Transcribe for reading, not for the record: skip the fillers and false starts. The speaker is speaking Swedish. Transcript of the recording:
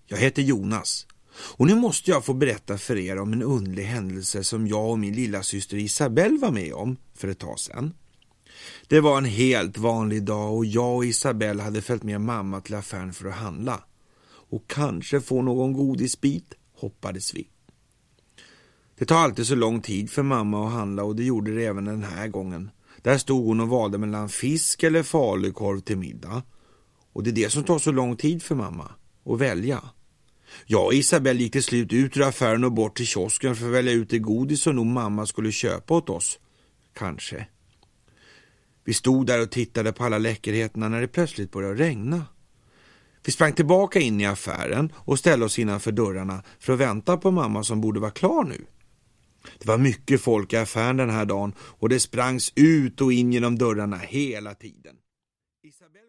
Jag heter Jonas och nu måste jag få berätta för er om en underlig händelse som jag och min lilla syster Isabelle var med om för ett tag sedan. Det var en helt vanlig dag och jag och Isabelle hade följt med mamma till affären för att handla. Och kanske få någon godisbit, hoppades vi. Det tar alltid så lång tid för mamma att handla och det gjorde det även den här gången. Där stod hon och valde mellan fisk eller falukorv till middag. Och det är det som tar så lång tid för mamma, att välja. Jag och Isabelle gick till slut ut ur affären och bort till kiosken för att välja ut det godis som nog mamma skulle köpa åt oss. Kanske. Vi stod där och tittade på alla läckerheterna när det plötsligt började regna. Vi sprang tillbaka in i affären och ställde oss innanför dörrarna för att vänta på mamma som borde vara klar nu. Det var mycket folk i affären den här dagen och det sprangs ut och in genom dörrarna hela tiden. Isabelle